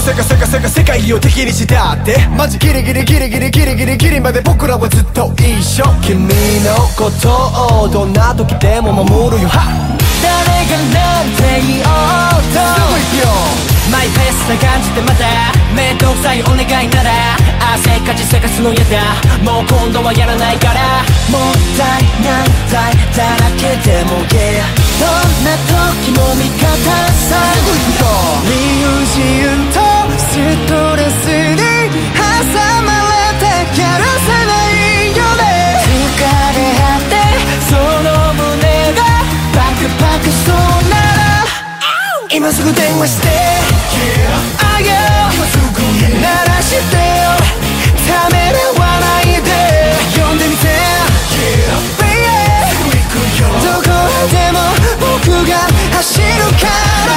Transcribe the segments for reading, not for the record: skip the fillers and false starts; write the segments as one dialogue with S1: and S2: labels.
S1: 世界を敵にしたってマジギリギリまで僕らはずっと一緒君のことをどんな時でも守るよは
S2: 誰がなんて言おうと
S1: すぐ行くよ
S2: マイペースな感じでまだ面倒くさいお願いなら汗かじせかすのやだもう今度はやらないからもったいないだらけでも Yeah どんな時も味方さ
S1: すぐ行くよ
S2: 理不尽とストレスに挟まれてやらせないよね疲れ果てその胸がパクパクそうなら今すぐ電話して
S1: Yeah
S2: あげよ
S1: 今すぐね
S2: 鳴らしてよためらわないで呼んでみて
S1: Yeah
S2: Baby
S1: すぐ行くよ
S2: どこへでも僕が走るから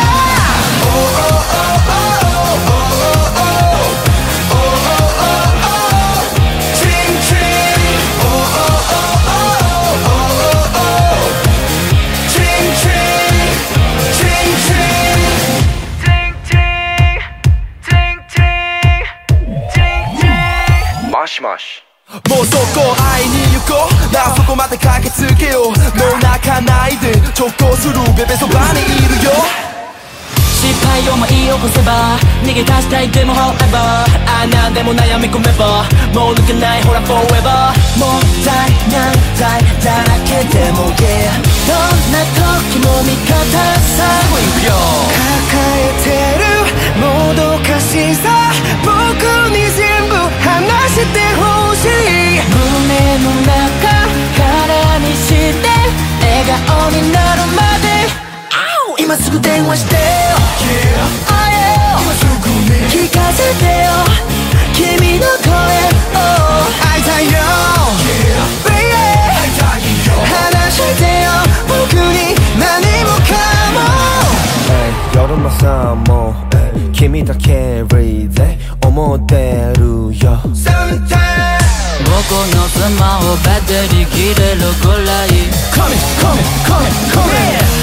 S1: もうそこ会いに行こうなそこまで駆けつけようもう泣かないで直行するベベそばにいるよ
S2: 失敗を舞い起こせば逃げ出したいでも However 何でも悩み込めばもう抜けないほら Forever もったいないだらけでも Yeah どんな時も味方さ
S1: すぐ行くよ
S2: 抱えてるもどかしさ僕に全部話してほしい胸の中空にして笑顔になるまで今すぐ電話してよ
S1: Yeah 今すぐね
S2: 聞かせてよ君の声を会いたいよ
S1: Yeah
S2: Baby
S1: 会いたいよ
S2: 話してよ僕に何もかも
S3: 夜もさも君だけリで思ってるよ
S2: 僕のスマホバッテリー切れるくらい
S1: Come it